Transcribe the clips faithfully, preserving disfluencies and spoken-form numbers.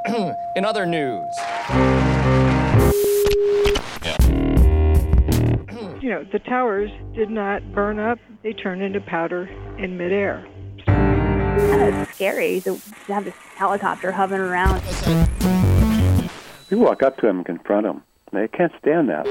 In other news. You know, the towers did not burn up. They turned into powder in midair. Uh, it's scary to have this helicopter hovering around. You walk up to them and confront them. They can't stand that.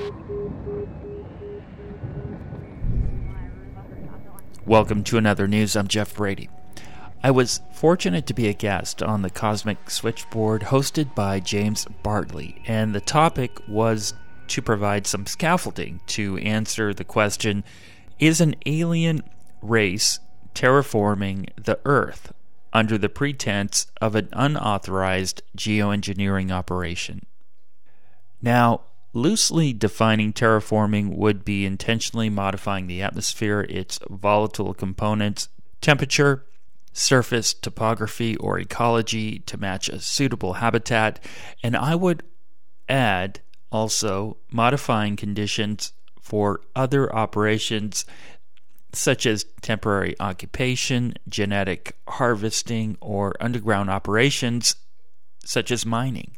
Welcome to Another News. I'm Jeff Brady. I was fortunate to be a guest on the Cosmic Switchboard hosted by James Bartley, and the topic was to provide some scaffolding to answer the question, is an alien race terraforming the Earth under the pretense of an unauthorized geoengineering operation? Now, loosely defining terraforming would be intentionally modifying the atmosphere, its volatile components, temperature, surface topography, or ecology to match a suitable habitat, and I would add also modifying conditions for other operations such as temporary occupation, genetic harvesting, or underground operations such as mining.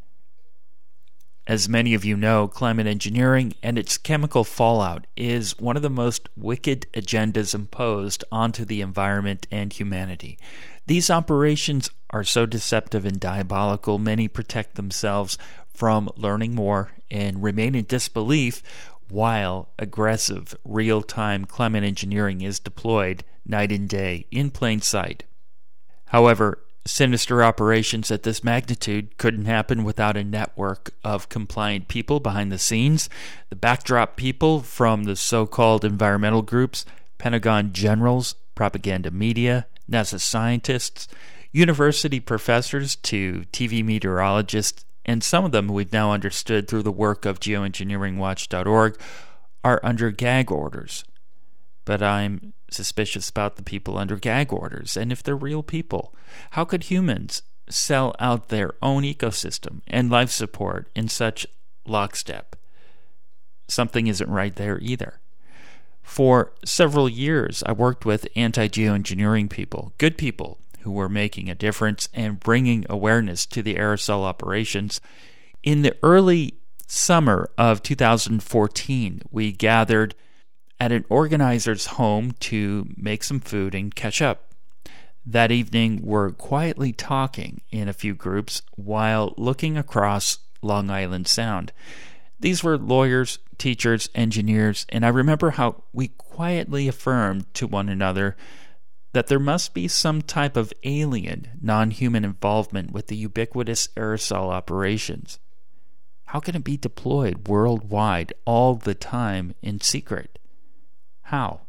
As many of you know, climate engineering and its chemical fallout is one of the most wicked agendas imposed onto the environment and humanity. These operations are so deceptive and diabolical, many protect themselves from learning more and remain in disbelief while aggressive real-time climate engineering is deployed night and day in plain sight. However, sinister operations at this magnitude couldn't happen without a network of compliant people behind the scenes. The backdrop people from the so-called environmental groups, Pentagon generals, propaganda media, NASA scientists, university professors to T V meteorologists, and some of them we've now understood through the work of geoengineering watch dot org are under gag orders. But I'm suspicious about the people under gag orders, and if they're real people, how could humans sell out their own ecosystem and life support in such lockstep? Something isn't right there either. For several years, I worked with anti-geoengineering people, good people who were making a difference and bringing awareness to the aerosol operations. In the early summer of two thousand fourteen, we gathered at an organizer's home to make some food and catch up. That evening, we're quietly talking in a few groups while looking across Long Island Sound. These were lawyers, teachers, engineers, and I remember how we quietly affirmed to one another that there must be some type of alien, non-human involvement with the ubiquitous aerosol operations. How can it be deployed worldwide all the time in secret? How?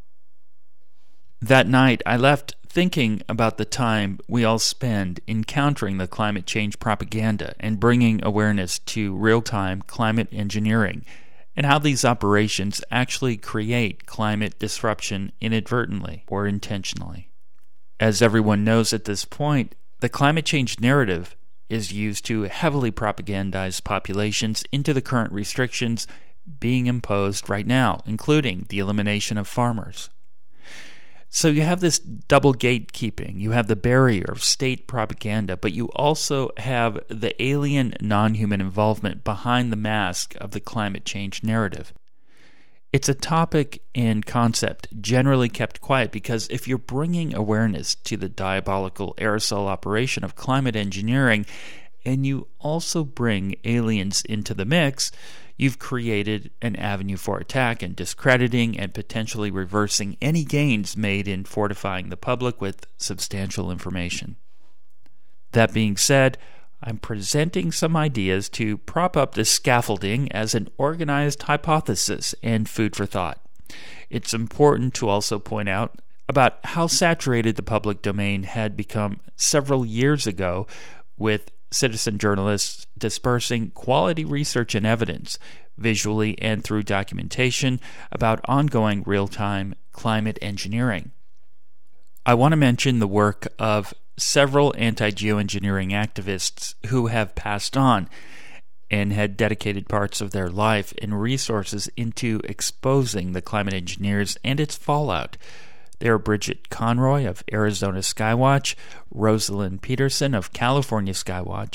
That night, I left thinking about the time we all spend encountering the climate change propaganda and bringing awareness to real-time climate engineering and how these operations actually create climate disruption inadvertently or intentionally. As everyone knows at this point, the climate change narrative is used to heavily propagandize populations into the current restrictions being imposed right now, including the elimination of farmers. So you have this double gatekeeping. You have the barrier of state propaganda, but you also have the alien non-human involvement behind the mask of the climate change narrative. It's a topic and concept generally kept quiet because if you're bringing awareness to the diabolical aerosol operation of climate engineering and you also bring aliens into the mix, you've created an avenue for attack and discrediting and potentially reversing any gains made in fortifying the public with substantial information. That being said, I'm presenting some ideas to prop up this scaffolding as an organized hypothesis and food for thought. It's important to also point out about how saturated the public domain had become several years ago with citizen journalists dispersing quality research and evidence, visually and through documentation, about ongoing real-time climate engineering. I want to mention the work of several anti-geoengineering activists who have passed on and had dedicated parts of their life and resources into exposing the climate engineers and its fallout. They are Bridget Conroy of Arizona Skywatch, Rosalind Peterson of California Skywatch,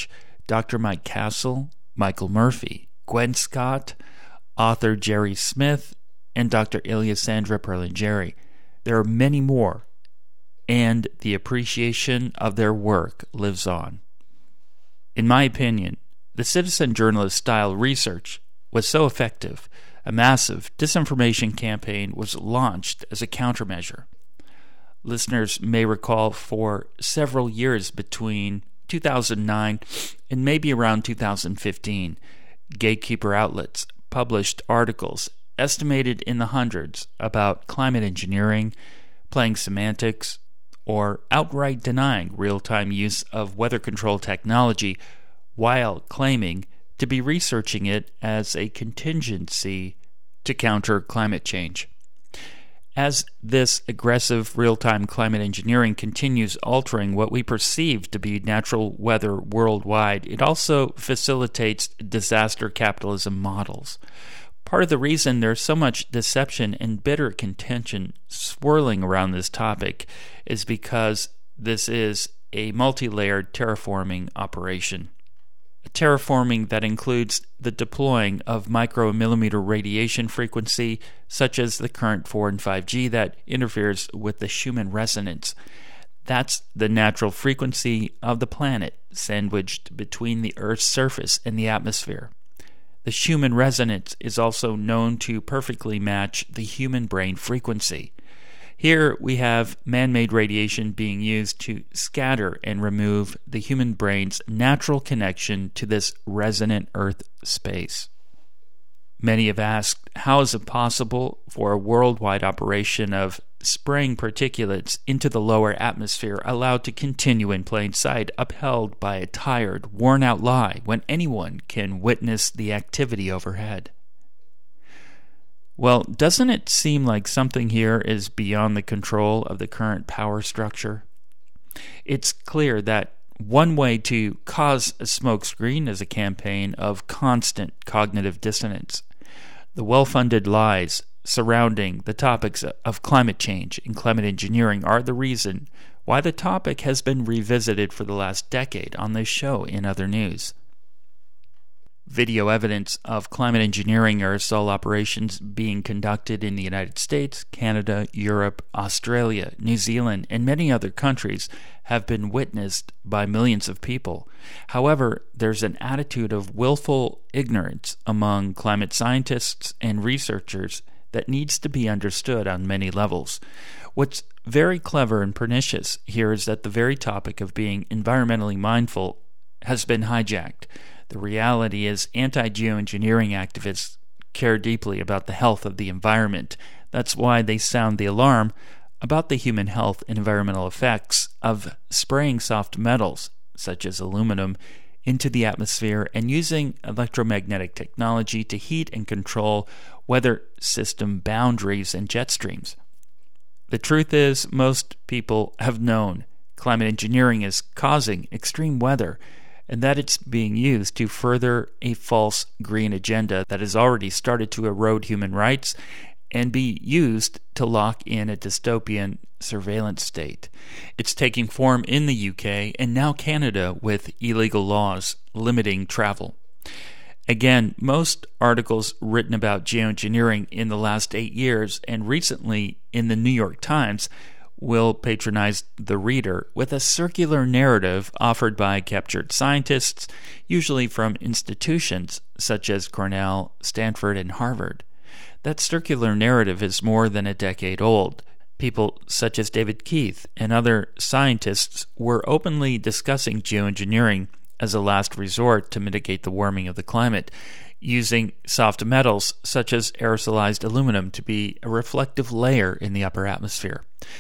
Doctor Mike Castle, Michael Murphy, Gwen Scott, author Jerry Smith, and Doctor Ilyasandra Perlingeri. There are many more, and the appreciation of their work lives on. In my opinion, the citizen journalist-style research was so effective, a massive disinformation campaign was launched as a countermeasure. Listeners may recall for several years between two thousand nine and maybe around two thousand fifteen, gatekeeper outlets published articles estimated in the hundreds about climate engineering, playing semantics, or outright denying real-time use of weather control technology while claiming to be researching it as a contingency to counter climate change. As this aggressive real-time climate engineering continues altering what we perceive to be natural weather worldwide, it also facilitates disaster capitalism models. Part of the reason there's so much deception and bitter contention swirling around this topic is because this is a multi-layered terraforming operation. A terraforming that includes the deploying of micromillimeter radiation frequency, such as the current four and five G that interferes with the Schumann resonance. That's the natural frequency of the planet sandwiched between the Earth's surface and the atmosphere. The Schumann resonance is also known to perfectly match the human brain frequency. Here we have man-made radiation being used to scatter and remove the human brain's natural connection to this resonant Earth space. Many have asked, how is it possible for a worldwide operation of spraying particulates into the lower atmosphere allowed to continue in plain sight, upheld by a tired, worn-out lie when anyone can witness the activity overhead? Well, doesn't it seem like something here is beyond the control of the current power structure? It's clear that one way to cause a smokescreen is a campaign of constant cognitive dissonance. The well-funded lies surrounding the topics of climate change and climate engineering are the reason why the topic has been revisited for the last decade on this show in other news. Video evidence of climate engineering aerosol operations being conducted in the United States, Canada, Europe, Australia, New Zealand, and many other countries have been witnessed by millions of people. However, there's an attitude of willful ignorance among climate scientists and researchers that needs to be understood on many levels. What's very clever and pernicious here is that the very topic of being environmentally mindful has been hijacked. The reality is anti-geoengineering activists care deeply about the health of the environment. That's why they sound the alarm about the human health and environmental effects of spraying soft metals, such as aluminum, into the atmosphere and using electromagnetic technology to heat and control weather system boundaries and jet streams. The truth is, most people have known climate engineering is causing extreme weather, and that it's being used to further a false green agenda that has already started to erode human rights and be used to lock in a dystopian surveillance state. It's taking form in the U K and now Canada with illegal laws limiting travel. Again, most articles written about geoengineering in the last eight years and recently in the New York Times will patronize the reader with a circular narrative offered by captured scientists, usually from institutions such as Cornell, Stanford, and Harvard. That circular narrative is more than a decade old. People such as David Keith and other scientists were openly discussing geoengineering as a last resort to mitigate the warming of the climate, using soft metals such as aerosolized aluminum to be a reflective layer in the upper atmosphere.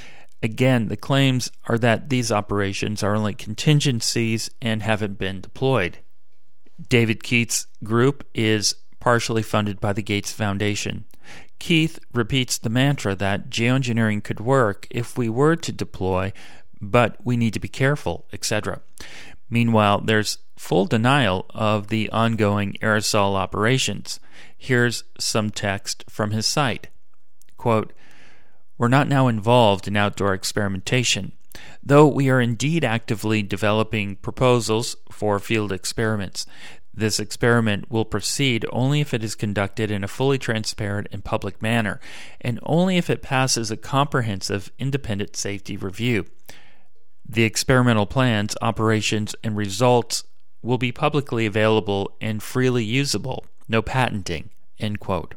Again, the claims are that these operations are only contingencies and haven't been deployed. David Keith's group is partially funded by the Gates Foundation. Keith repeats the mantra that geoengineering could work if we were to deploy, but we need to be careful, et cetera. Meanwhile, there's full denial of the ongoing aerosol operations. Here's some text from his site. Quote, "We're not now involved in outdoor experimentation. though we are indeed actively developing proposals for field experiments. This experiment will proceed only if it is conducted in a fully transparent and public manner, and only if it passes a comprehensive independent safety review. The experimental plans, operations, and results will be publicly available and freely usable. No patenting." End quote.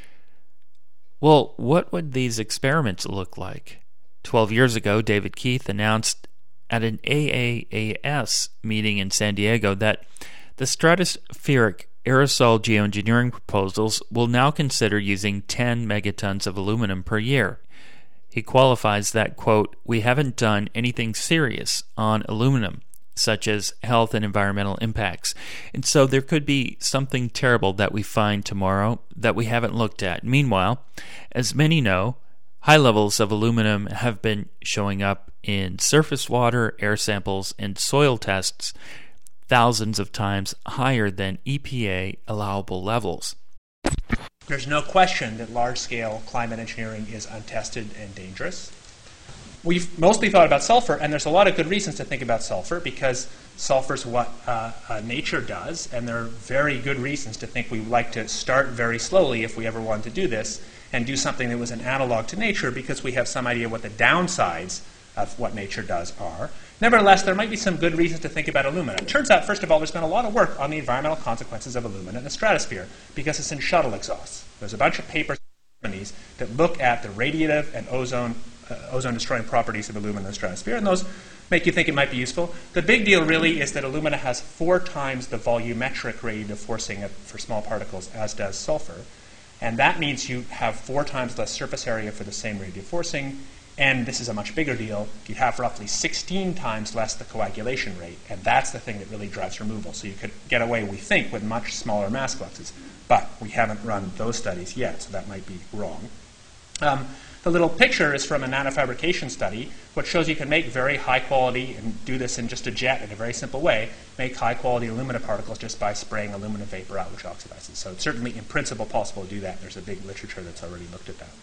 Well, what would these experiments look like? Twelve years ago, David Keith announced at an A A A S meeting in San Diego that the stratospheric aerosol geoengineering proposals will now consider using ten megatons of aluminum per year. He qualifies that, quote, "We haven't done anything serious on aluminum, such as health and environmental impacts. And so there could be something terrible that we find tomorrow that we haven't looked at." Meanwhile, as many know, high levels of aluminum have been showing up in surface water, air samples, and soil tests, thousands of times higher than E P A allowable levels. There's no question that large-scale climate engineering is untested and dangerous. We've mostly thought about sulfur, and there's a lot of good reasons to think about sulfur because sulfur is what uh, uh, nature does, and there are very good reasons to think we would like to start very slowly if we ever wanted to do this and do something that was an analog to nature because we have some idea what the downsides of what nature does are. Nevertheless, there might be some good reasons to think about alumina. It turns out, first of all, there's been a lot of work on the environmental consequences of alumina in the stratosphere because it's in shuttle exhausts. There's a bunch of papers that look at the radiative and ozone uh, ozone-destroying properties of alumina in the stratosphere, and those make you think it might be useful. The big deal really is that alumina has four times the volumetric radiative forcing for small particles as does sulfur, and that means you have four times less surface area for the same radiative forcing. And this is a much bigger deal. You have roughly sixteen times less the coagulation rate, and that's the thing that really drives removal. So you could get away, we think, with much smaller mass fluxes. But we haven't run those studies yet, so that might be wrong. Um, the little picture is from a nanofabrication study, which shows you can make very high quality, and do this in just a jet in a very simple way, make high quality alumina particles just by spraying alumina vapor out, which oxidizes. So it's certainly in principle possible to do that. There's a big literature that's already looked at that.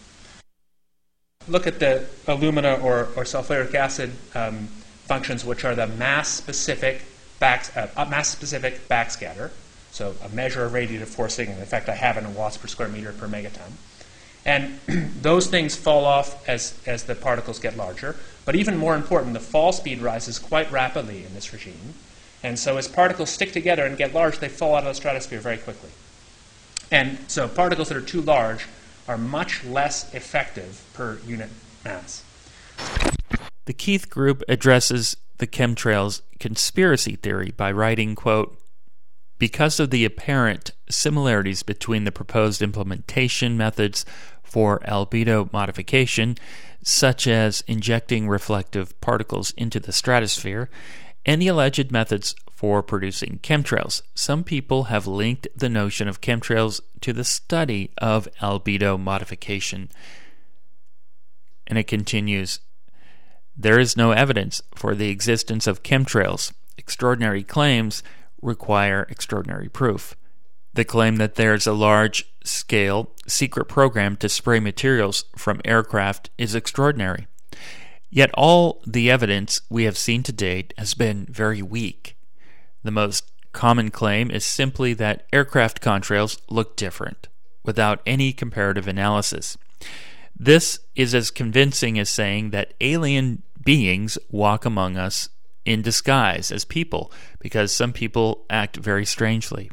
Look at the alumina or, or sulfuric acid um, functions, which are the mass-specific back, uh, mass-specific backscatter, so a measure of radiative forcing, and in fact I have it in watts per square meter per megaton. And those things fall off as, as the particles get larger, but even more important, the fall speed rises quite rapidly in this regime, and so as particles stick together and get large, they fall out of the stratosphere very quickly. And so particles that are too large are much less effective per unit mass. The Keith Group addresses the chemtrails conspiracy theory by writing, quote, "Because of the apparent similarities between the proposed implementation methods for albedo modification, such as injecting reflective particles into the stratosphere, and the alleged methods for producing chemtrails, some people have linked the notion of chemtrails to the study of albedo modification." And it continues, "There is no evidence for the existence of chemtrails. Extraordinary claims require extraordinary proof. The claim that there's a large-scale secret program to spray materials from aircraft is extraordinary. Yet all the evidence we have seen to date has been very weak. The most common claim is simply that aircraft contrails look different, without any comparative analysis. This is as convincing as saying that alien beings walk among us in disguise as people, because some people act very strangely."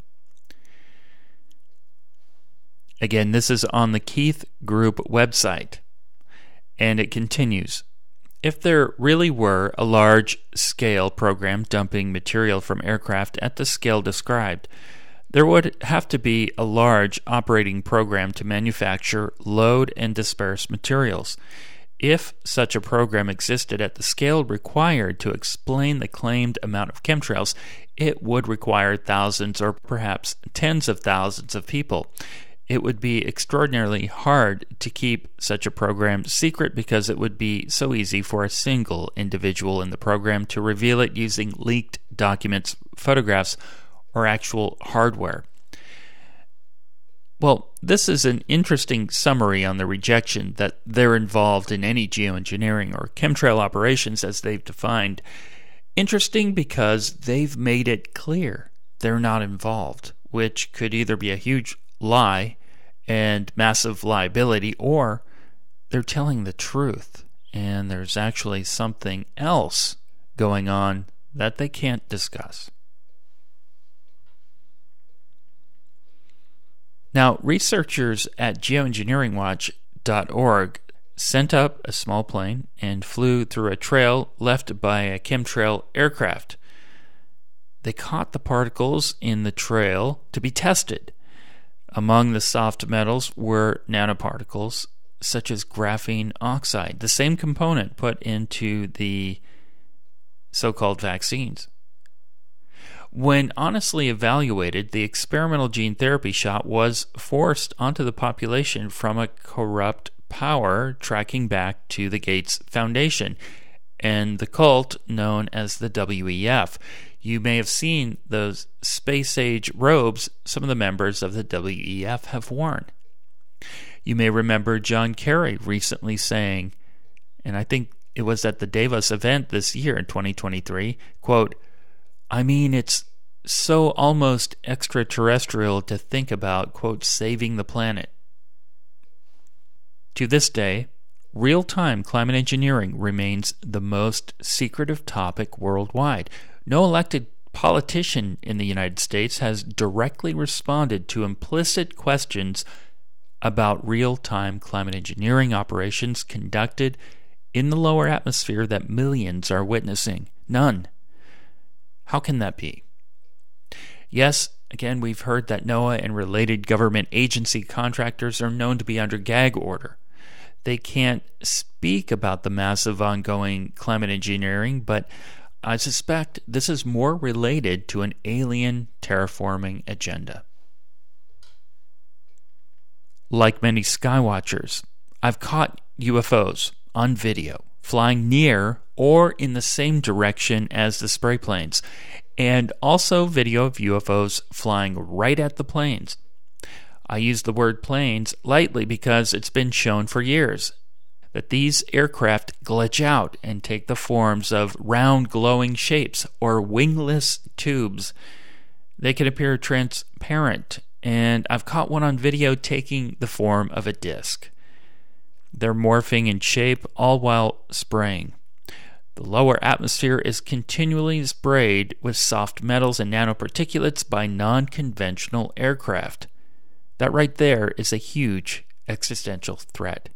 Again, this is on the Keith Group website, and it continues, "If there really were a large-scale program dumping material from aircraft at the scale described, there would have to be a large operating program to manufacture, load, and disperse materials. If such a program existed at the scale required to explain the claimed amount of chemtrails, it would require thousands or perhaps tens of thousands of people. It would be extraordinarily hard to keep such a program secret because it would be so easy for a single individual in the program to reveal it using leaked documents, photographs, or actual hardware." Well, this is an interesting summary on the rejection that they're involved in any geoengineering or chemtrail operations as they've defined. Interesting because they've made it clear they're not involved, which could either be a huge lie and massive liability, or they're telling the truth and there's actually something else going on that they can't discuss. Now, researchers at geoengineering watch dot org sent up a small plane and flew through a trail left by a chemtrail aircraft. They caught the particles in the trail to be tested. Among the soft metals were nanoparticles such as graphene oxide, the same component put into the so-called vaccines. When honestly evaluated, the experimental gene therapy shot was forced onto the population from a corrupt power tracking back to the Gates Foundation and the cult known as the W E F. You may have seen those space-age robes some of the members of the W E F have worn. You may remember John Kerry recently saying, and I think it was at the Davos event this year in twenty twenty-three, quote, I mean, it's so almost extraterrestrial to think about, quote, saving the planet. To this day, real-time climate engineering remains the most secretive topic worldwide. No elected politician in the United States has directly responded to implicit questions about real-time climate engineering operations conducted in the lower atmosphere that millions are witnessing. None. How can that be? Yes, again, we've heard that NOAA and related government agency contractors are known to be under gag order. They can't speak about the massive ongoing climate engineering, but I suspect this is more related to an alien terraforming agenda. Like many skywatchers, I've caught U F Os on video flying near or in the same direction as the spray planes, and also video of U F Os flying right at the planes. I use the word planes lightly because it's been shown for years that these aircraft glitch out and take the forms of round glowing shapes or wingless tubes. They can appear transparent, and I've caught one on video taking the form of a disc. They're morphing in shape all while spraying. The lower atmosphere is continually sprayed with soft metals and nanoparticulates by non-conventional aircraft. That right there is a huge existential threat.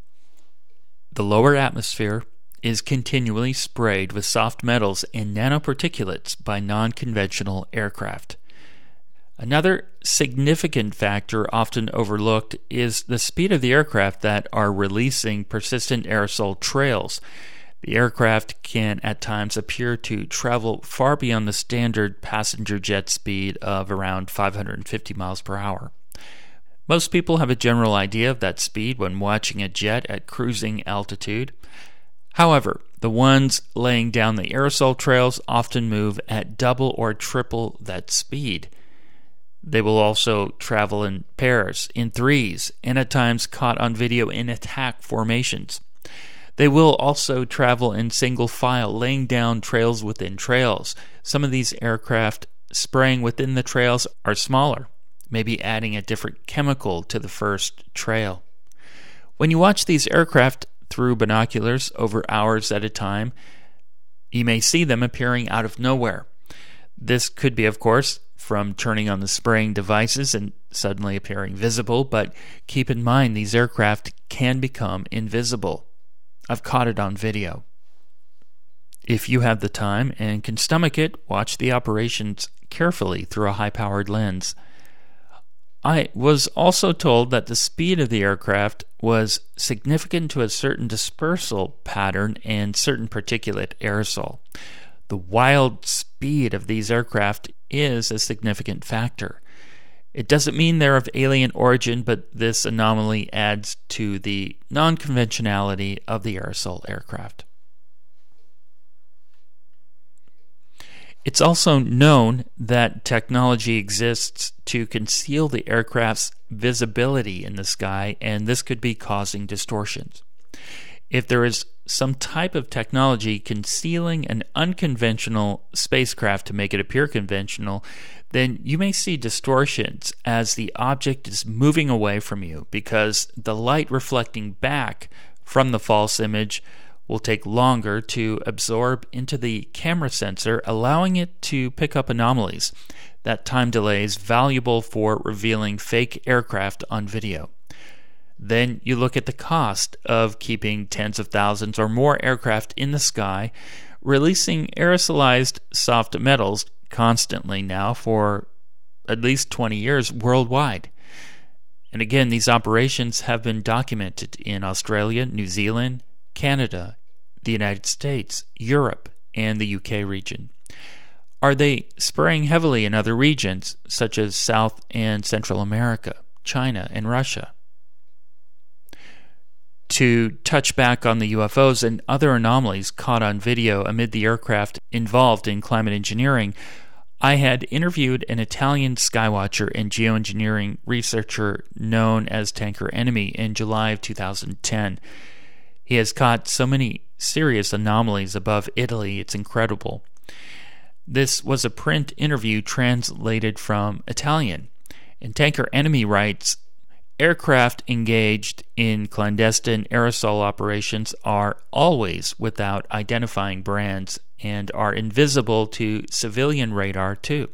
The lower atmosphere is continually sprayed with soft metals and nanoparticulates by non-conventional aircraft. Another significant factor often overlooked is the speed of the aircraft that are releasing persistent aerosol trails. The aircraft can at times appear to travel far beyond the standard passenger jet speed of around five hundred fifty miles per hour. Most people have a general idea of that speed when watching a jet at cruising altitude. However, the ones laying down the aerosol trails often move at double or triple that speed. They will also travel in pairs, in threes, and at times caught on video in attack formations. They will also travel in single file, laying down trails within trails. Some of these aircraft spraying within the trails are smaller, maybe adding a different chemical to the first trail. When you watch these aircraft through binoculars over hours at a time, you may see them appearing out of nowhere. This could be, of course, from turning on the spraying devices and suddenly appearing visible, but keep in mind these aircraft can become invisible. I've caught it on video. If you have the time and can stomach it, watch the operations carefully through a high-powered lens. I was also told that the speed of the aircraft was significant to a certain dispersal pattern and certain particulate aerosol. The wild speed of these aircraft is a significant factor. It doesn't mean they're of alien origin, but this anomaly adds to the non-conventionality of the aerosol aircraft. It's also known that technology exists to conceal the aircraft's visibility in the sky, and this could be causing distortions. If there is some type of technology concealing an unconventional spacecraft to make it appear conventional, then you may see distortions as the object is moving away from you because the light reflecting back from the false image will take longer to absorb into the camera sensor, allowing it to pick up anomalies. That time delay is valuable for revealing fake aircraft on video. Then you look at the cost of keeping tens of thousands or more aircraft in the sky, releasing aerosolized soft metals constantly now for at least twenty years worldwide. And again, these operations have been documented in Australia, New Zealand, Canada, the United States, Europe, and the U K region. Are they spraying heavily in other regions, such as South and Central America, China, and Russia? To touch back on the U F Os and other anomalies caught on video amid the aircraft involved in climate engineering, I had interviewed an Italian skywatcher and geoengineering researcher known as Tanker Enemy in July of two thousand ten. He has caught so many serious anomalies above Italy, it's incredible. This was a print interview translated from Italian, and Tanker Enemy writes, aircraft engaged in clandestine aerosol operations are always without identifying brands and are invisible to civilian radar too.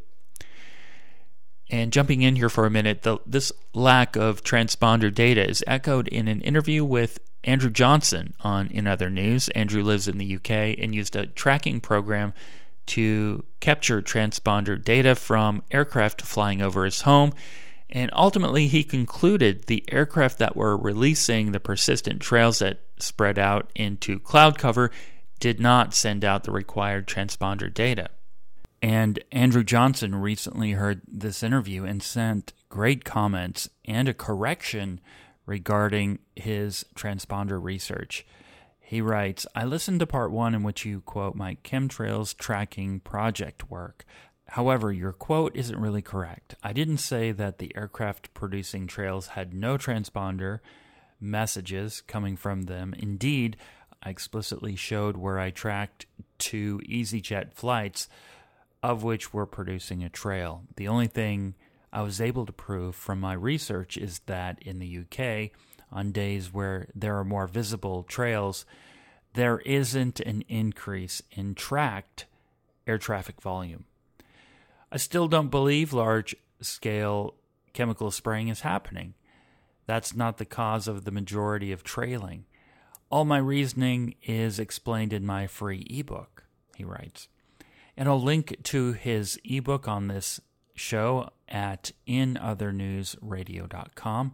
And jumping in here for a minute, the, this lack of transponder data is echoed in an interview with Andrew Johnson on In Other News. Andrew lives in the U K and used a tracking program to capture transponder data from aircraft flying over his home. And ultimately, he concluded the aircraft that were releasing the persistent trails that spread out into cloud cover did not send out the required transponder data. And Andrew Johnson recently heard this interview and sent great comments and a correction regarding his transponder research. He writes, I listened to part one in which you quote my chemtrails tracking project work. However, your quote isn't really correct. I didn't say that the aircraft producing trails had no transponder messages coming from them. Indeed, I explicitly showed where I tracked two EasyJet flights, of which were producing a trail. The only thing I was able to prove from my research is that in the U K, on days where there are more visible trails, there isn't an increase in tracked air traffic volume. I still don't believe large-scale chemical spraying is happening. That's not the cause of the majority of trailing. All my reasoning is explained in my free ebook, he writes. And I'll link to his ebook on this show at in other news radio dot com.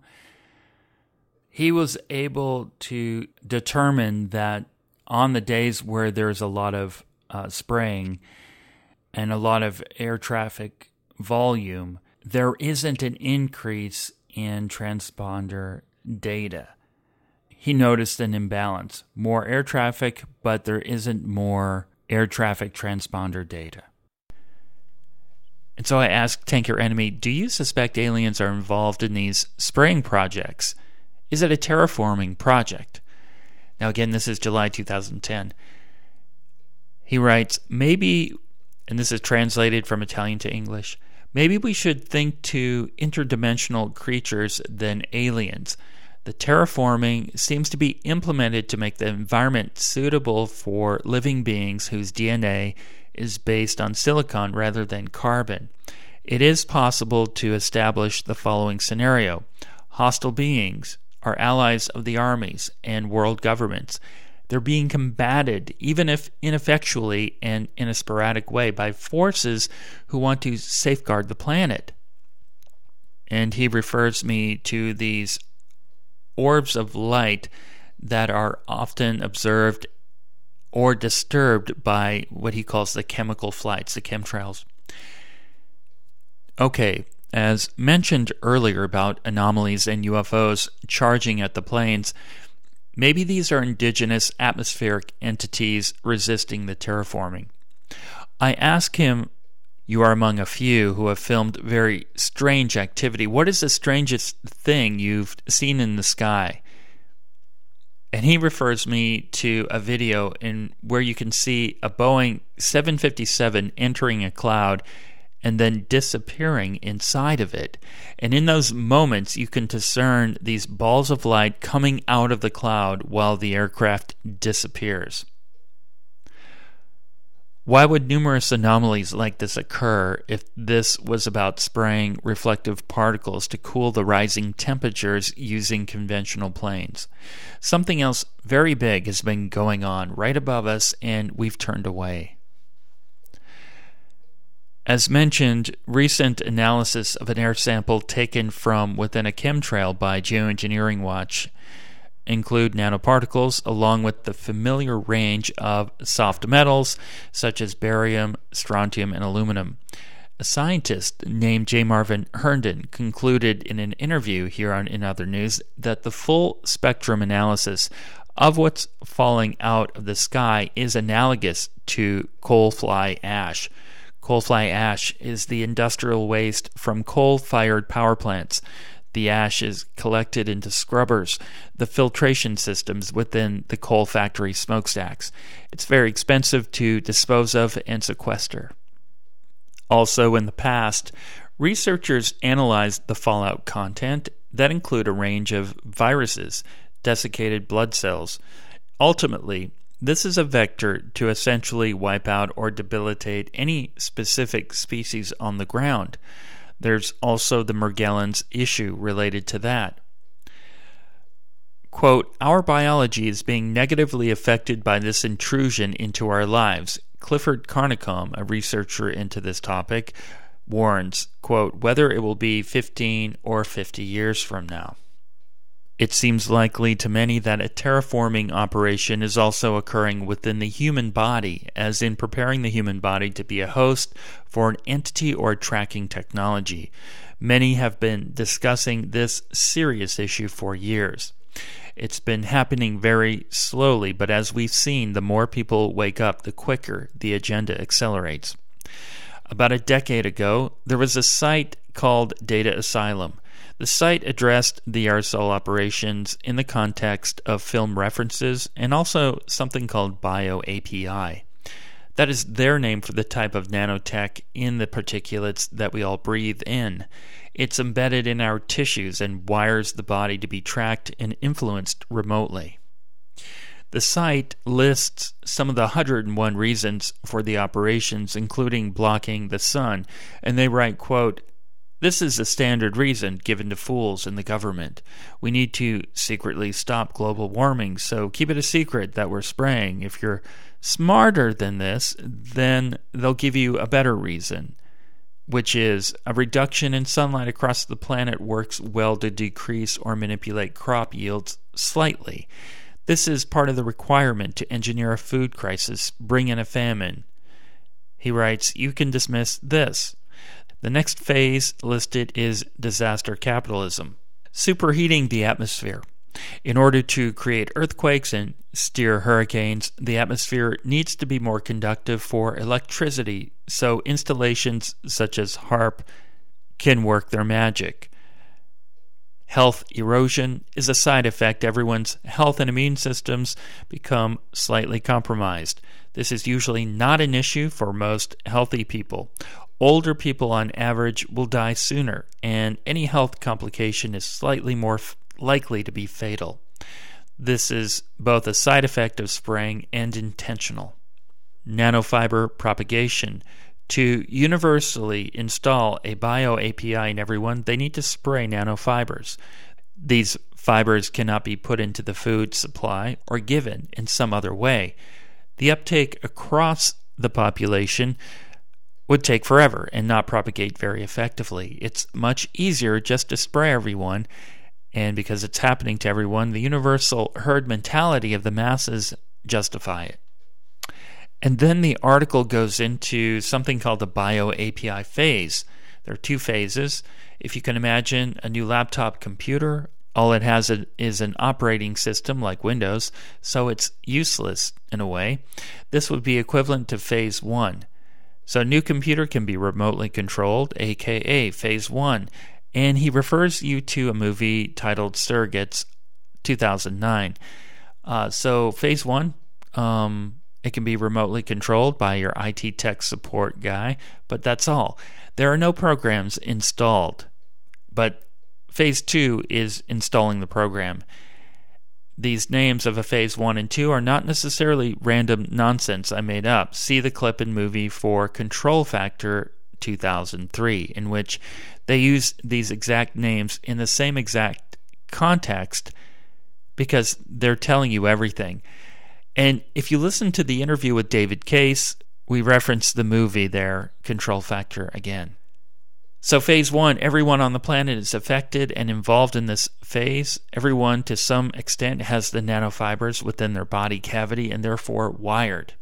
He was able to determine that on the days where there's a lot of uh, spraying and a lot of air traffic volume, there isn't an increase in transponder data. He noticed an imbalance. More air traffic, but there isn't more air traffic transponder data. And so I asked Tanker Enemy, do you suspect aliens are involved in these spraying projects? Is it a terraforming project? Now again, this is July two thousand ten. He writes, maybe, and this is translated from Italian to English, maybe we should think to interdimensional creatures than aliens. The terraforming seems to be implemented to make the environment suitable for living beings whose D N A is based on silicon rather than carbon. It is possible to establish the following scenario. Hostile beings are allies of the armies and world governments. They're being combated, even if ineffectually and in a sporadic way, by forces who want to safeguard the planet. And he refers me to these orbs of light that are often observed or disturbed by what he calls the chemical flights, the chemtrails. Okay, as mentioned earlier about anomalies and U F Os charging at the planes, maybe these are indigenous atmospheric entities resisting the terraforming. I asked him, "You are among a few who have filmed very strange activity. What is the strangest thing you've seen in the sky?" And he refers me to a video in where you can see a Boeing seven fifty-seven entering a cloud and then disappearing inside of it. And in those moments, you can discern these balls of light coming out of the cloud while the aircraft disappears. Why would numerous anomalies like this occur if this was about spraying reflective particles to cool the rising temperatures using conventional planes? Something else very big has been going on right above us, and we've turned away. As mentioned, recent analysis of an air sample taken from within a chemtrail by Geoengineering Watch include nanoparticles along with the familiar range of soft metals such as barium, strontium, and aluminum. A scientist named J. Marvin Herndon concluded in an interview here on In Other News that the full spectrum analysis of what's falling out of the sky is analogous to coal fly ash. Coal fly ash is the industrial waste from coal-fired power plants. The ash is collected into scrubbers, the filtration systems within the coal factory smokestacks. It's very expensive to dispose of and sequester. Also, in the past, researchers analyzed the fallout content that include a range of viruses, desiccated blood cells. Ultimately, this is a vector to essentially wipe out or debilitate any specific species on the ground. There's also the Morgellons issue related to that. Quote, "Our biology is being negatively affected by this intrusion into our lives." Clifford Carnicom, a researcher into this topic, warns, quote, "whether it will be fifteen or fifty years from now." It seems likely to many that a terraforming operation is also occurring within the human body, as in preparing the human body to be a host for an entity or tracking technology. Many have been discussing this serious issue for years. It's been happening very slowly, but as we've seen, the more people wake up, the quicker the agenda accelerates. About a decade ago, there was a site called Data Asylum. The site addressed the aerosol operations in the context of film references and also something called Bio-A P I. That is their name for the type of nanotech in the particulates that we all breathe in. It's embedded in our tissues and wires the body to be tracked and influenced remotely. The site lists some of the one hundred and one reasons for the operations, including blocking the sun, and they write, quote, "This is a standard reason given to fools in the government. We need to secretly stop global warming, so keep it a secret that we're spraying. If you're smarter than this, then they'll give you a better reason, which is a reduction in sunlight across the planet works well to decrease or manipulate crop yields slightly. This is part of the requirement to engineer a food crisis, bring in a famine." He writes, "You can dismiss this. The next phase listed is disaster capitalism, superheating the atmosphere. In order to create earthquakes and steer hurricanes, the atmosphere needs to be more conductive for electricity, so installations such as HAARP can work their magic. Health erosion is a side effect. Everyone's health and immune systems become slightly compromised. This is usually not an issue for most healthy people. Older people on average will die sooner, and any health complication is slightly more f- likely to be fatal. This is both a side effect of spraying and intentional. Nanofiber propagation. To universally install a Bio-A P I in everyone, they need to spray nanofibers. These fibers cannot be put into the food supply or given in some other way. The uptake across the population would take forever and not propagate very effectively. It's much easier just to spray everyone, and because it's happening to everyone, the universal herd mentality of the masses justify it. And then the article goes into something called the Bio-A P I phase. There are two phases. If you can imagine a new laptop computer, all it has is an operating system like Windows, so it's useless in a way. This would be equivalent to phase one. So a new computer can be remotely controlled, aka Phase one, and he refers you to a movie titled Surrogates, two thousand nine. Uh, so Phase one, um, it can be remotely controlled by your I T tech support guy, but that's all. There are no programs installed, but Phase two is installing the program. These names of a Phase one and two are not necessarily random nonsense I made up. See the clip and movie for Control Factor two thousand three, in which they use these exact names in the same exact context because they're telling you everything. And if you listen to the interview with David Case, we reference the movie there, Control Factor, again. So Phase one, everyone on the planet is affected and involved in this phase. Everyone, to some extent, has the nanofibers within their body cavity and therefore wired.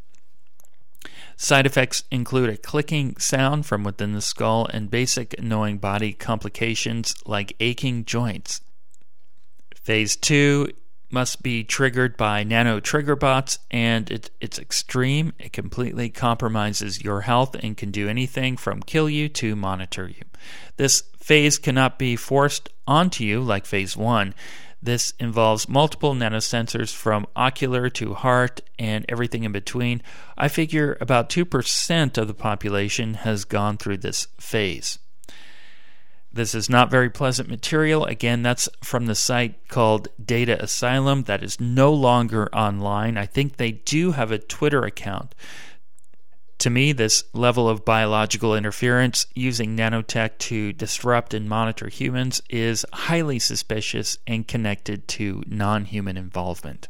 Side effects include a clicking sound from within the skull and basic annoying body complications like aching joints. Phase two must be triggered by nano trigger bots, and it, it's extreme. It completely compromises your health and can do anything from kill you to monitor you. This phase cannot be forced onto you like Phase one. This involves multiple nanosensors from ocular to heart and everything in between. I figure about two percent of the population has gone through this phase. This is not very pleasant material. Again, that's from the site called Data Asylum that is no longer online. I think they do have a Twitter account. To me, this level of biological interference using nanotech to disrupt and monitor humans is highly suspicious and connected to non-human involvement.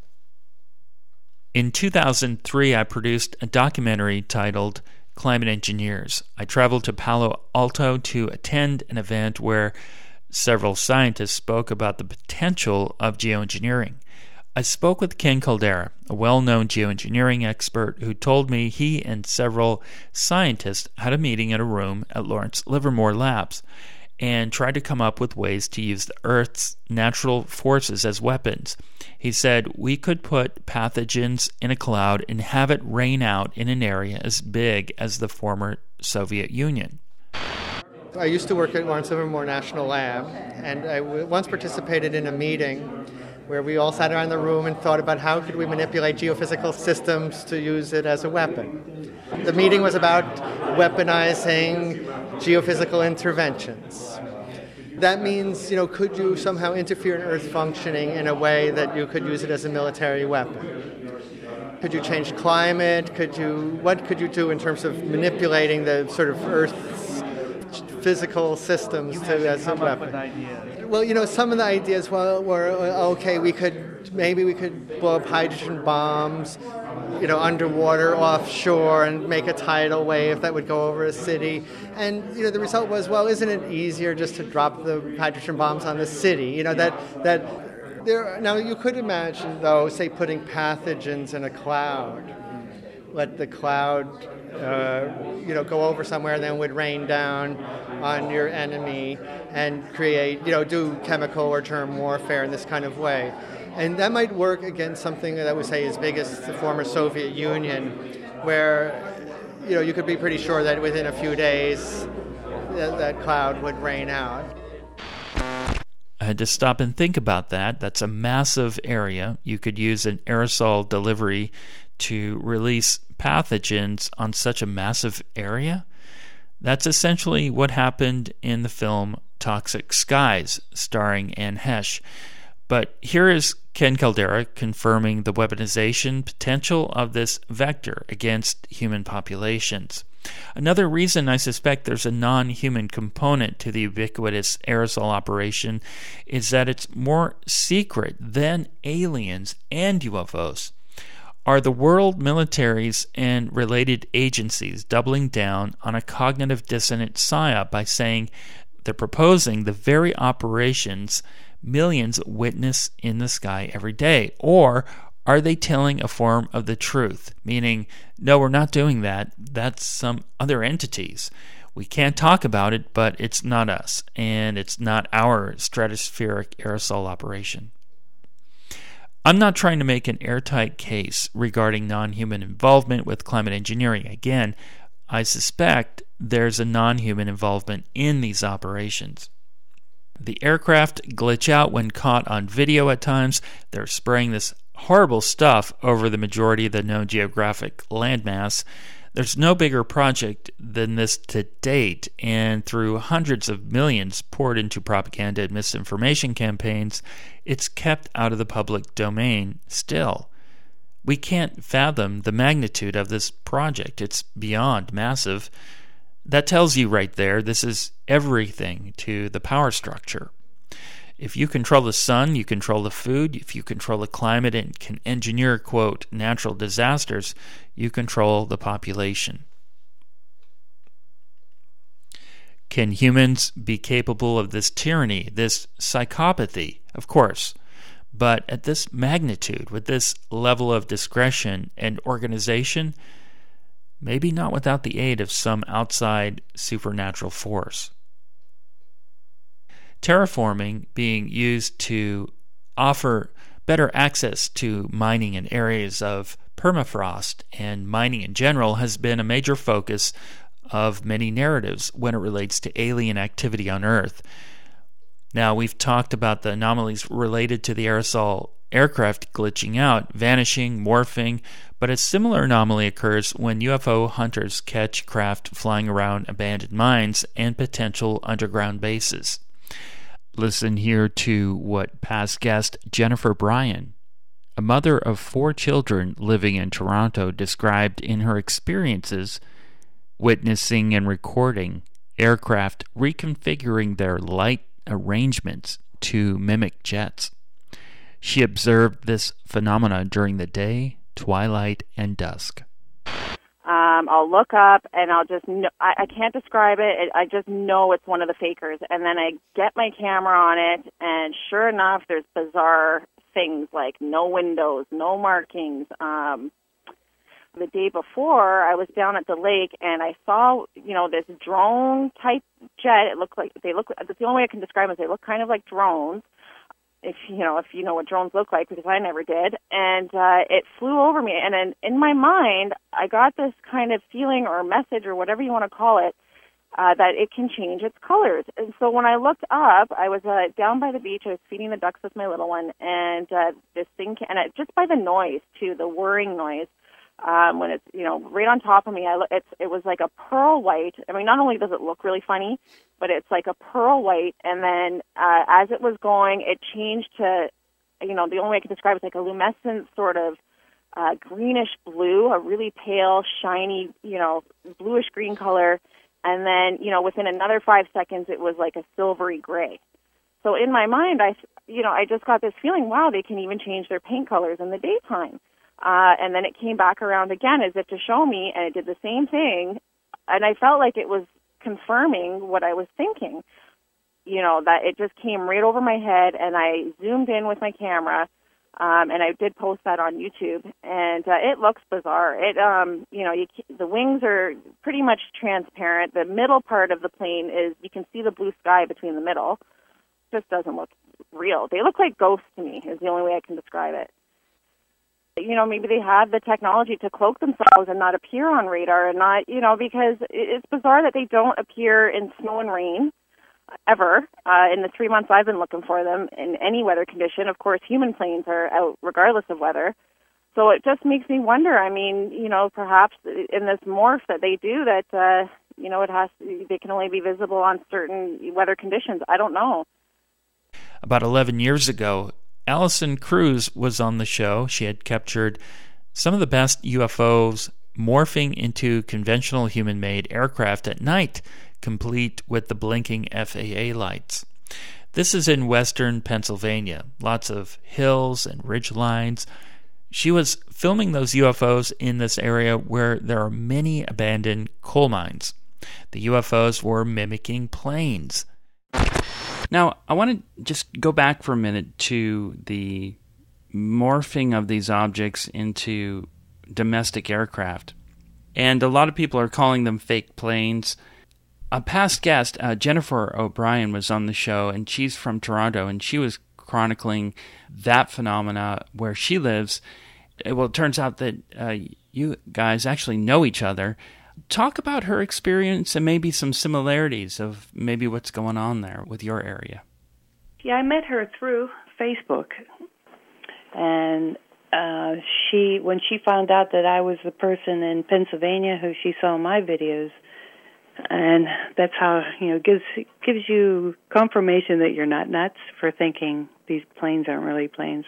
In two thousand three, I produced a documentary titled Climate Engineers. I traveled to Palo Alto to attend an event where several scientists spoke about the potential of geoengineering. I spoke with Ken Caldeira, a well-known geoengineering expert who told me he and several scientists had a meeting in a room at Lawrence Livermore Labs and tried to come up with ways to use the Earth's natural forces as weapons. He said we could put pathogens in a cloud and have it rain out in an area as big as the former Soviet Union. I used to work at Lawrence Livermore National Lab, and I once participated in a meeting where we all sat around the room and thought about how could we manipulate geophysical systems to use it as a weapon. The meeting was about weaponizing geophysical interventions. That means, you know, could you somehow interfere in Earth functioning in a way that you could use it as a military weapon? Could you change climate? Could you, what could you do in terms of manipulating the sort of Earth's physical systems you to as a weapon? Well, you know, some of the ideas were, were okay, we could, maybe we could blow up hydrogen bombs, you know, underwater, offshore, and make a tidal wave that would go over a city. And, you know, the result was, well, isn't it easier just to drop the hydrogen bombs on the city? You know, that, that there, now you could imagine, though, say, putting pathogens in a cloud. Let the cloud, uh, you know, go over somewhere and then would rain down on your enemy and create, you know, do chemical or germ warfare in this kind of way. And that might work against something that we say as big as the former Soviet Union, where, you know, you could be pretty sure that within a few days that, that cloud would rain out. I had to stop and think about that. That's a massive area. You could use an aerosol delivery to release pathogens on such a massive area. That's essentially what happened in the film Toxic Skies, starring Anne Heche. But here is Ken Caldeira confirming the weaponization potential of this vector against human populations. Another reason I suspect there's a non-human component to the ubiquitous aerosol operation is that it's more secret than aliens and U F Os. Are the world militaries and related agencies doubling down on a cognitive dissonant psyop by saying they're proposing the very operations millions witness in the sky every day? Or are they telling a form of the truth, meaning, no, we're not doing that, that's some other entities. We can't talk about it, but it's not us, and it's not our stratospheric aerosol operation. I'm not trying to make an airtight case regarding non-human involvement with climate engineering. Again, I suspect there's a non-human involvement in these operations. The aircraft glitch out when caught on video at times. They're spraying this horrible stuff over the majority of the known geographic landmass. There's no bigger project than this to date, and through hundreds of millions poured into propaganda and misinformation campaigns, it's kept out of the public domain still. We can't fathom the magnitude of this project. It's beyond massive. That tells you right there, this is everything to the power structure. If you control the sun, you control the food. If you control the climate and can engineer, quote, natural disasters, you control the population. Can humans be capable of this tyranny, this psychopathy? Of course. But at this magnitude, with this level of discretion and organization, maybe not without the aid of some outside supernatural force. Terraforming being used to offer better access to mining in areas of permafrost and mining in general has been a major focus of many narratives when it relates to alien activity on Earth. Now, we've talked about the anomalies related to the aerosol aircraft glitching out, vanishing, morphing, but a similar anomaly occurs when U F O hunters catch craft flying around abandoned mines and potential underground bases. Listen here to what past guest Jennifer Bryan, a mother of four children living in Toronto, described in her experiences witnessing and recording aircraft reconfiguring their light arrangements to mimic jets. She observed this phenomena during the day, twilight, and dusk. Um, I'll look up and I'll just, know, I, I can't describe it. I just know it's one of the fakers. And then I get my camera on it, and sure enough, there's bizarre things like no windows, no markings. Um, the day before, I was down at the lake and I saw, you know, this drone type jet. It looked like, they look, that's the only way I can describe them is they look kind of like drones. If you know, if you know what drones look like, because I never did, and uh, it flew over me, and then in my mind, I got this kind of feeling or message or whatever you want to call it, uh, that it can change its colors. And so when I looked up, I was uh, down by the beach. I was feeding the ducks with my little one, and uh, this thing, and it, just by the noise too, the whirring noise, um, when it's you know right on top of me, I it's it was like a pearl white. I mean, not only does it look really funny, but it's like a pearl white, and then uh, as it was going, it changed to, you know, the only way I can describe it is like a luminescent sort of uh, greenish blue, a really pale, shiny, you know, bluish green color, and then, you know, within another five seconds, it was like a silvery gray. So in my mind, I, you know, I just got this feeling, wow, they can even change their paint colors in the daytime. Uh, and then it came back around again as if to show me, and it did the same thing, and I felt like it was confirming what I was thinking, you know, that it just came right over my head, and I zoomed in with my camera, um, and I did post that on YouTube, and uh, it looks bizarre. It, um, you know, you, the wings are pretty much transparent. The middle part of the plane is, you can see the blue sky between the middle. It just doesn't look real. They look like ghosts to me, is the only way I can describe it. You know, maybe they have the technology to cloak themselves and not appear on radar, and not, you know, because it's bizarre that they don't appear in snow and rain ever. Uh, in the three months I've been looking for them in any weather condition. Of course, human planes are out regardless of weather. So it just makes me wonder. I mean, you know, perhaps in this morph that they do, that uh, you know, it has to, they can only be visible on certain weather conditions. I don't know. About eleven years ago, Allison Cruz was on the show. She had captured some of the best U F Os morphing into conventional human-made aircraft at night, complete with the blinking F A A lights. This is in western Pennsylvania. Lots of hills and ridge lines. She was filming those U F Os in this area where there are many abandoned coal mines. The U F Os were mimicking planes. Now, I want to just go back for a minute to the morphing of these objects into domestic aircraft. And a lot of people are calling them fake planes. A past guest, uh, Jennifer O'Brien, was on the show, and she's from Toronto, and she was chronicling that phenomena where she lives. Well, it turns out that uh, you guys actually know each other. talk about her experience and maybe some similarities of maybe what's going on there with your area. Yeah, I met her through Facebook, and uh, she, when she found out that I was the person in Pennsylvania who she saw my videos, and that's how, you know, gives gives you confirmation that you're not nuts for thinking these planes aren't really planes.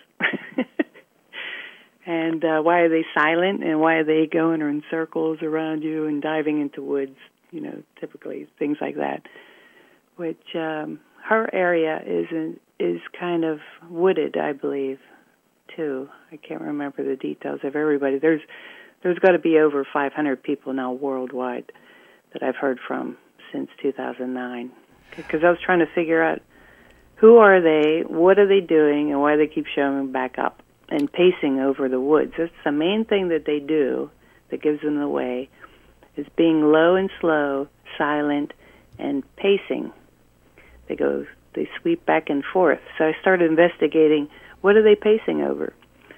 And uh, why are they silent, and why are they going in circles around you and diving into woods, you know, typically, things like that. Which um, her area is in, is kind of wooded, I believe, too. I can't remember the details of everybody. There's there's got to be over five hundred people now worldwide that I've heard from since two thousand nine. Because I was trying to figure out who are they, what are they doing, and why they keep showing back up and pacing over the woods. That's the main thing that they do that gives them away, is being low and slow, silent, and pacing. They go, they sweep back and forth. So I started investigating, what are they pacing over?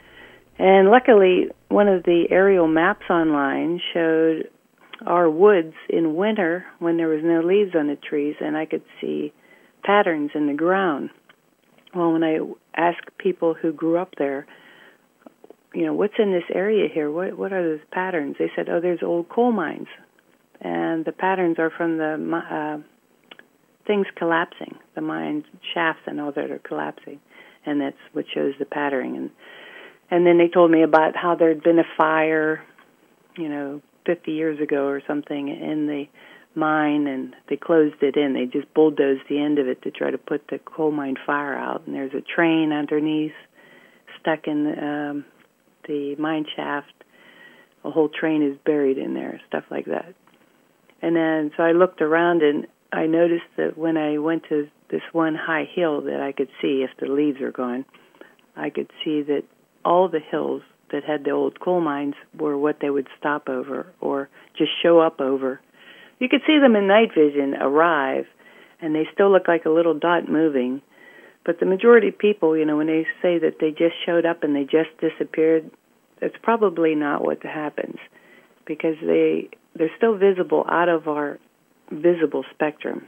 And luckily, one of the aerial maps online showed our woods in winter when there was no leaves on the trees, and I could see patterns in the ground. Well, when I asked people who grew up there, you know, what's in this area here? What what are those patterns? They said, oh, there's old coal mines, and the patterns are from the uh, things collapsing, the mine shafts and all that are collapsing, and that's what shows the patterning. And and then they told me about how there had been a fire, you know, fifty years ago or something in the mine, and they closed it in. They just bulldozed the end of it to try to put the coal mine fire out. And there's a train underneath stuck in the, um, the mine shaft. A whole train is buried in there, stuff like that. And then so I looked around, and I noticed that when I went to this one high hill that I could see, if the leaves are gone, I could see that all the hills that had the old coal mines were what they would stop over or just show up over. You could see them in night vision arrive, and they still look like a little dot moving. But the majority of people, you know, when they say that they just showed up and they just disappeared, that's probably not what happens, because they, they're still visible out of our visible spectrum.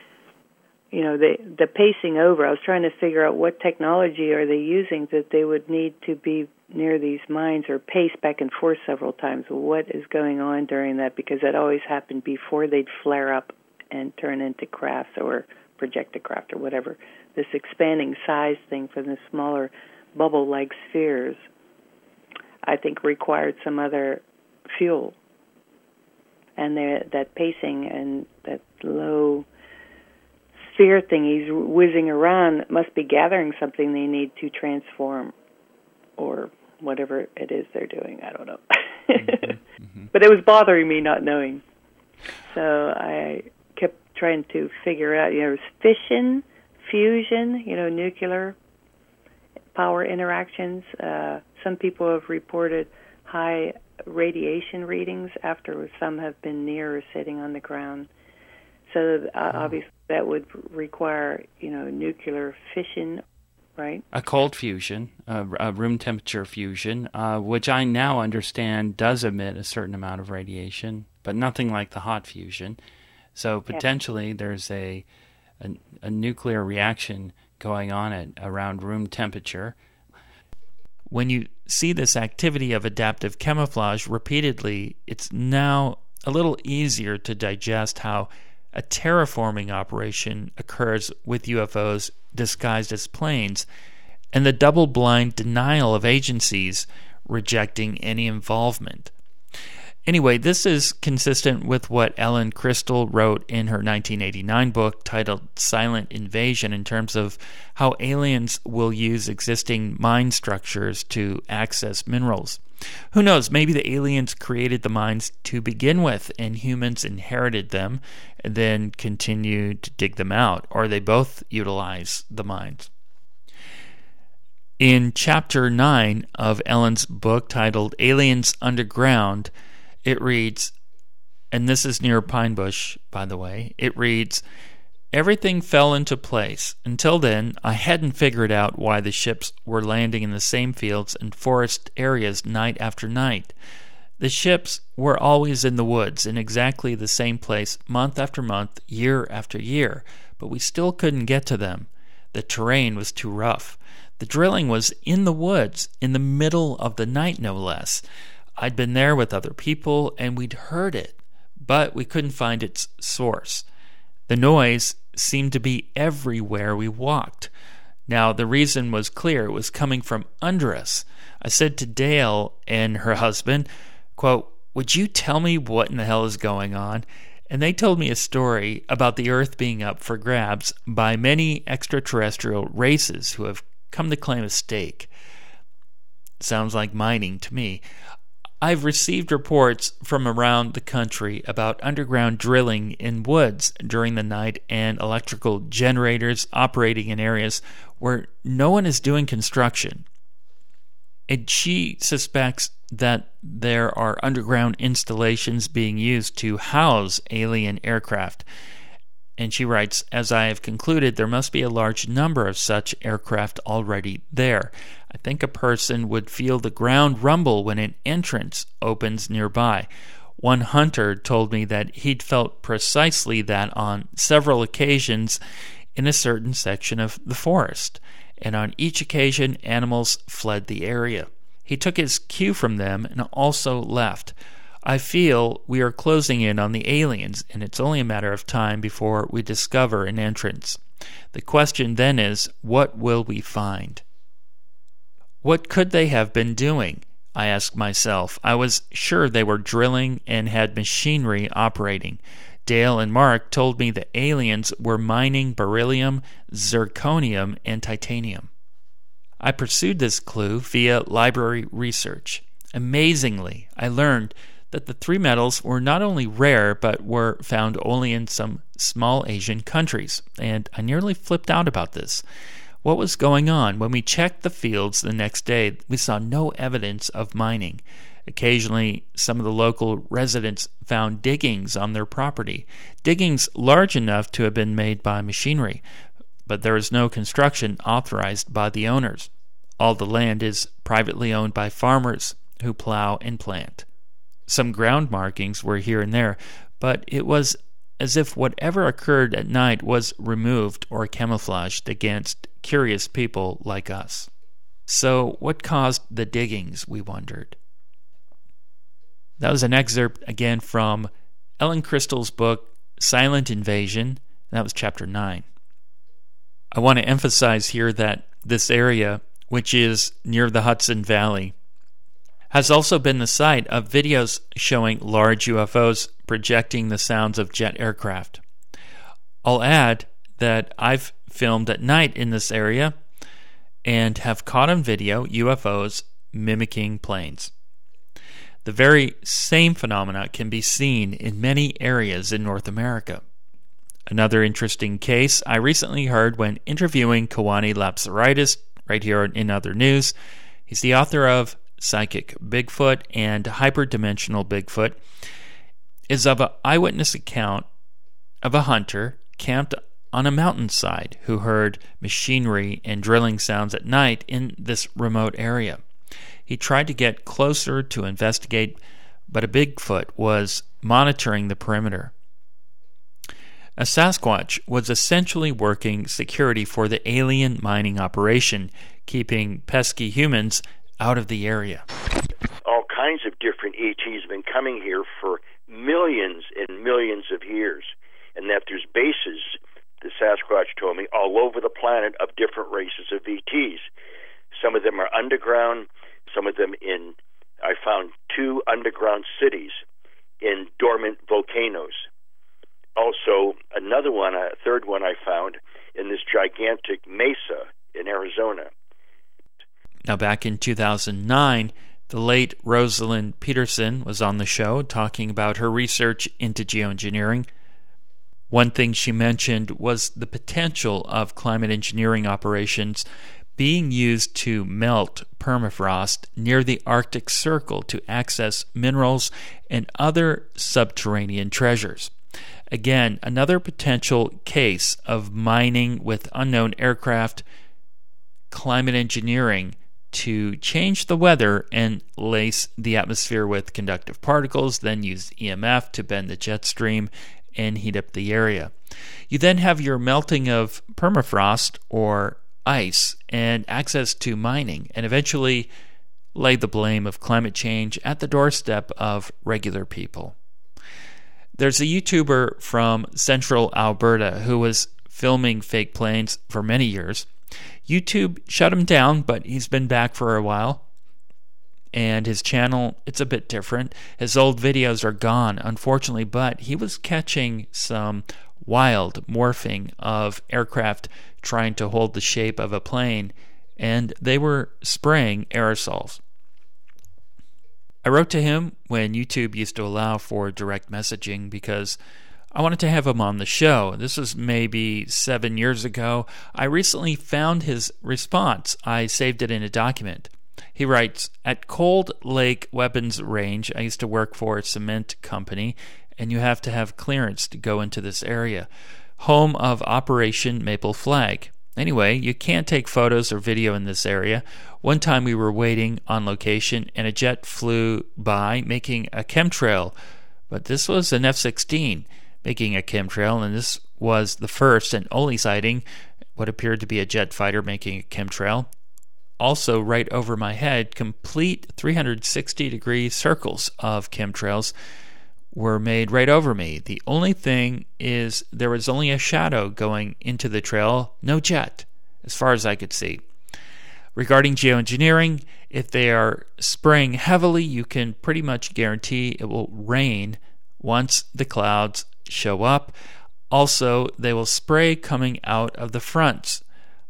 You know, the the pacing over, I was trying to figure out what technology are they using that they would need to be near these mines or pace back and forth several times. What is going on during that? Because that always happened before they'd flare up and turn into crafts or projected craft or whatever. This expanding size thing from the smaller bubble-like spheres, I think, required some other fuel. And that pacing and that low sphere thing he's whizzing around must be gathering something they need to transform or whatever it is they're doing. I don't know. Mm-hmm, mm-hmm. But it was bothering me not knowing. So I kept trying to figure out, you know, fission, fusion, you know, nuclear power interactions. Uh, some people have reported high radiation readings after some have been near or sitting on the ground. So uh, obviously that would require, you know, nuclear fission, right? A cold fusion, a, a room temperature fusion, uh, which I now understand does emit a certain amount of radiation, but nothing like the hot fusion. So potentially yeah. there's a, a a nuclear reaction going on at around room temperature. When you see this activity of adaptive camouflage repeatedly, it's now a little easier to digest how a terraforming operation occurs with U F Os disguised as planes, and the double-blind denial of agencies rejecting any involvement. Anyway, this is consistent with what Ellen Crystal wrote in her nineteen eighty-nine book titled Silent Invasion, in terms of how aliens will use existing mine structures to access minerals. Who knows, maybe the aliens created the mines to begin with and humans inherited them and then continued to dig them out, or they both utilize the mines. In chapter nine of Ellen's book titled Aliens Underground, it reads, and this is near Pine Bush, by the way, it reads, "Everything fell into place. Until then, I hadn't figured out why the ships were landing in the same fields and forest areas night after night. The ships were always in the woods in exactly the same place month after month, year after year, but we still couldn't get to them. The terrain was too rough. The drilling was in the woods, in the middle of the night no less. I'd been there with other people, and we'd heard it, but we couldn't find its source. The noise seemed to be everywhere we walked. Now, the reason was clear. It was coming from under us. I said to Dale and her husband, quote, "Would you tell me what in the hell is going on?" And they told me a story about the Earth being up for grabs by many extraterrestrial races who have come to claim a stake. Sounds like mining to me. I've received reports from around the country about underground drilling in woods during the night and electrical generators operating in areas where no one is doing construction. And she suspects that there are underground installations being used to house alien aircraft. And she writes, "As I have concluded, there must be a large number of such aircraft already there. I think a person would feel the ground rumble when an entrance opens nearby. One hunter told me that he'd felt precisely that on several occasions in a certain section of the forest, and on each occasion animals fled the area. He took his cue from them and also left. I feel we are closing in on the aliens, and it's only a matter of time before we discover an entrance. The question then is, what will we find?" What could they have been doing? I asked myself. I was sure they were drilling and had machinery operating. Dale and Mark told me the aliens were mining beryllium, zirconium, and titanium. I pursued this clue via library research. Amazingly, I learned that the three metals were not only rare, but were found only in some small Asian countries, and I nearly flipped out about this. What was going on? When we checked the fields the next day, we saw no evidence of mining. Occasionally, some of the local residents found diggings on their property, diggings large enough to have been made by machinery, but there is no construction authorized by the owners. All the land is privately owned by farmers who plow and plant. Some ground markings were here and there, but it was as if whatever occurred at night was removed or camouflaged against curious people like us. So what caused the diggings, we wondered. That was an excerpt again from Ellen Crystal's book, Silent Invasion. That was chapter nine. I want to emphasize here that this area, which is near the Hudson Valley, has also been the site of videos showing large U F Os projecting the sounds of jet aircraft. I'll add that I've filmed at night in this area and have caught on video U F Os mimicking planes. The very same phenomena can be seen in many areas in North America. Another interesting case I recently heard when interviewing Kawani Lapsaritis, right here in Other News. He's the author of Psychic Bigfoot and Hyperdimensional Bigfoot, is of an eyewitness account of a hunter camped on a mountainside who heard machinery and drilling sounds at night in this remote area. He tried to get closer to investigate, but a Bigfoot was monitoring the perimeter. A Sasquatch was essentially working security for the alien mining operation, keeping pesky humans out of the area. All kinds of different E Ts have been coming here for millions and millions of years, and that there's bases, the Sasquatch told me, all over the planet of different races of E Ts. Some of them are underground, some of them in, I found two underground cities in dormant volcanoes. Also, another one, a third one I found in this gigantic mesa in Arizona. Now, back in two thousand nine, the late Rosalind Peterson was on the show talking about her research into geoengineering. One thing she mentioned was the potential of climate engineering operations being used to melt permafrost near the Arctic Circle to access minerals and other subterranean treasures. Again, another potential case of mining with unknown aircraft, climate engineering to change the weather and lace the atmosphere with conductive particles, then use E M F to bend the jet stream and heat up the area. You then have your melting of permafrost or ice and access to mining, and eventually lay the blame of climate change at the doorstep of regular people. There's a YouTuber from central Alberta who was filming fake planes for many years. YouTube shut him down, but he's been back for a while. And his channel, it's a bit different. His old videos are gone, unfortunately, but he was catching some wild morphing of aircraft trying to hold the shape of a plane, and they were spraying aerosols. I wrote to him when YouTube used to allow for direct messaging because I wanted to have him on the show. This was maybe seven years ago. I recently found his response. I saved it in a document. He writes, "At Cold Lake Weapons Range, I used to work for a cement company, and you have to have clearance to go into this area. Home of Operation Maple Flag. Anyway, you can't take photos or video in this area. One time we were waiting on location, and a jet flew by making a chemtrail. But this was an F sixteen making a chemtrail, and this was the first and only sighting, what appeared to be a jet fighter making a chemtrail. Also, right over my head, complete three hundred sixty degree circles of chemtrails were made right over me. The only thing is there was only a shadow going into the trail, no jet, as far as I could see. Regarding geoengineering, if they are spraying heavily, you can pretty much guarantee it will rain once the clouds show up. Also, they will spray coming out of the fronts.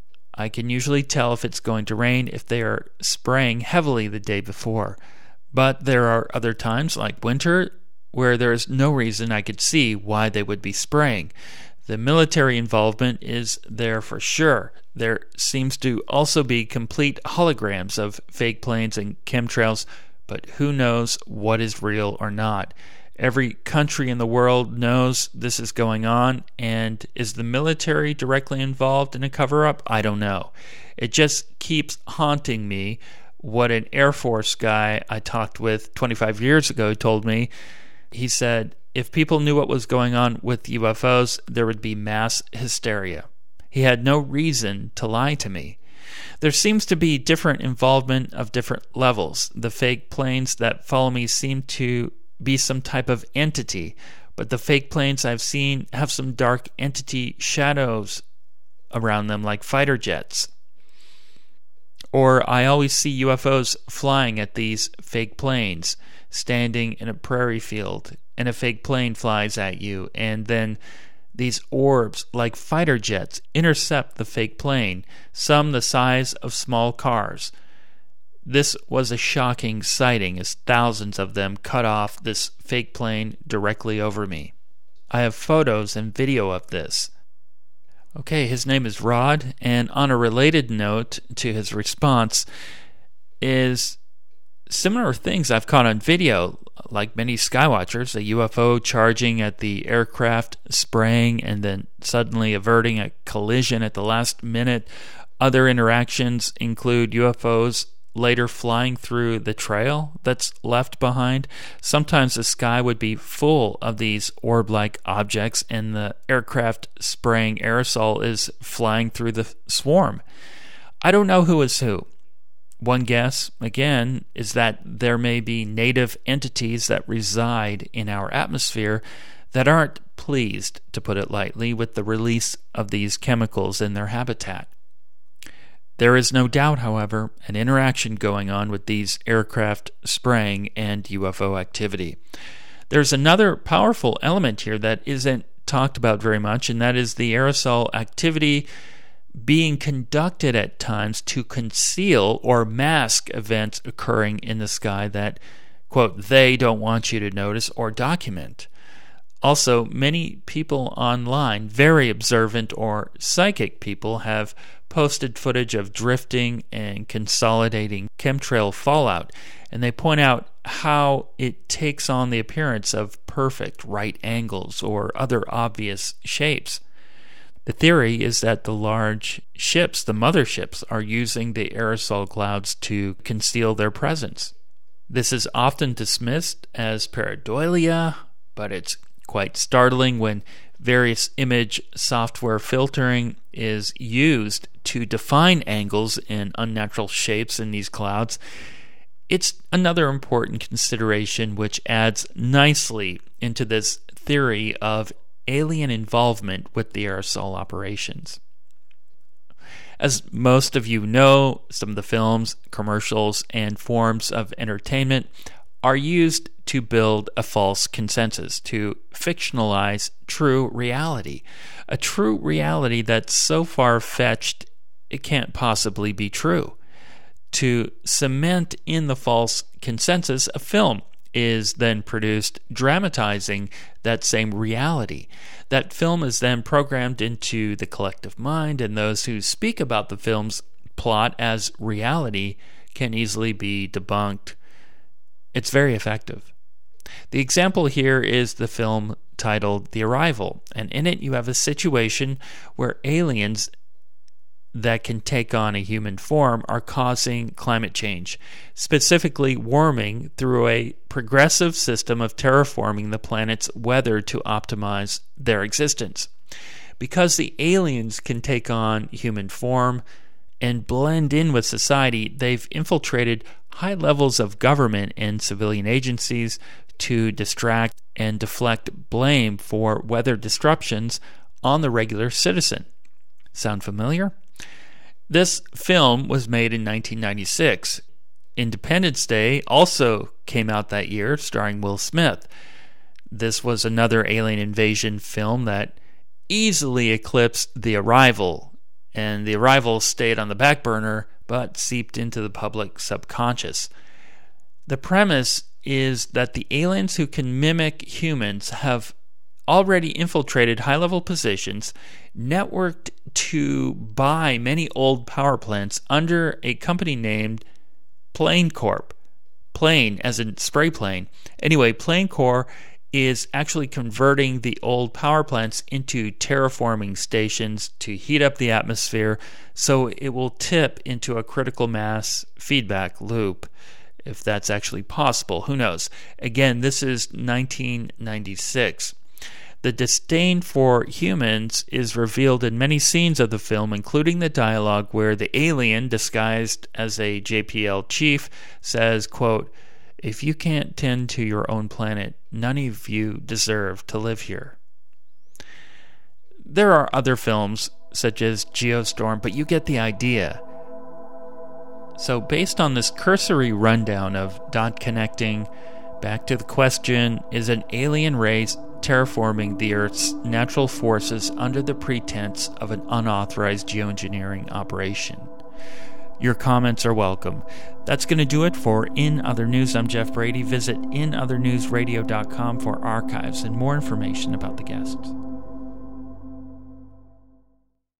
I can usually tell if it's going to rain if they are spraying heavily the day before. But there are other times, like winter, where there is no reason I could see why they would be spraying. The military involvement is there for sure. There seems to also be complete holograms of fake planes and chemtrails, but who knows what is real or not. Every country in the world knows this is going on, and is the military directly involved in a cover-up? I don't know. It just keeps haunting me what an Air Force guy I talked with twenty-five years ago told me. He said, if people knew what was going on with U F Os, there would be mass hysteria. He had no reason to lie to me. There seems to be different involvement of different levels. The fake planes that follow me seem to be some type of entity, but the fake planes I've seen have some dark entity shadows around them like fighter jets. Or I always see U F Os flying at these fake planes, standing in a prairie field, and a fake plane flies at you, and then these orbs, like fighter jets, intercept the fake plane, some the size of small cars. This was a shocking sighting as thousands of them cut off this fake plane directly over me. I have photos and video of this. Okay, his name is Rod, and on a related note to his response is similar things I've caught on video, like many skywatchers, a U F O charging at the aircraft, spraying, and then suddenly averting a collision at the last minute. Other interactions include U F Os later flying through the trail that's left behind. Sometimes the sky would be full of these orb-like objects, and the aircraft spraying aerosol is flying through the swarm. I don't know who is who. One guess, again, is that there may be native entities that reside in our atmosphere that aren't pleased, to put it lightly, with the release of these chemicals in their habitat. There is no doubt, however, an interaction going on with these aircraft spraying and U F O activity. There's another powerful element here that isn't talked about very much, and that is the aerosol activity being conducted at times to conceal or mask events occurring in the sky that, quote, they don't want you to notice or document. Also, many people online, very observant or psychic people, have posted footage of drifting and consolidating chemtrail fallout, and they point out how it takes on the appearance of perfect right angles or other obvious shapes. The theory is that the large ships, the motherships, are using the aerosol clouds to conceal their presence. This is often dismissed as pareidolia, but it's quite startling when various image software filtering is used to define angles and unnatural shapes in these clouds. It's another important consideration which adds nicely into this theory of alien involvement with the aerosol operations. As most of you know, some of the films, commercials, and forms of entertainment are used to build a false consensus, to fictionalize true reality. A true reality that's so far-fetched it can't possibly be true. To cement in the false consensus, a film is then produced dramatizing that same reality. That film is then programmed into the collective mind, and those who speak about the film's plot as reality can easily be debunked. It's very effective. The example here is the film titled The Arrival, and in it you have a situation where aliens that can take on a human form are causing climate change, specifically warming through a progressive system of terraforming the planet's weather to optimize their existence. Because the aliens can take on human form and blend in with society, they've infiltrated high levels of government and civilian agencies to distract and deflect blame for weather disruptions on the regular citizen. Sound familiar? This film was made in nineteen ninety-six. Independence Day also came out that year, starring Will Smith. This was another alien invasion film that easily eclipsed The Arrival, and The Arrival stayed on the back burner but seeped into the public subconscious. The premise is that the aliens who can mimic humans have already infiltrated high-level positions, networked to buy many old power plants under a company named Plane Corp. Plane, as in spray plane. Anyway, Plane Corp is actually converting the old power plants into terraforming stations to heat up the atmosphere so it will tip into a critical mass feedback loop. If that's actually possible, who knows? Again, this is nineteen ninety-six. The disdain for humans is revealed in many scenes of the film, including the dialogue where the alien, disguised as a J P L chief, says, quote, "If you can't tend to your own planet, none of you deserve to live here." There are other films, such as Geostorm, but you get the idea. So based on this cursory rundown of dot connecting, back to the question, is an alien race terraforming the Earth's natural forces under the pretense of an unauthorized geoengineering operation? Your comments are welcome. That's going to do it for In Other News. I'm Jeff Brady. Visit in other news radio dot com for archives and more information about the guests.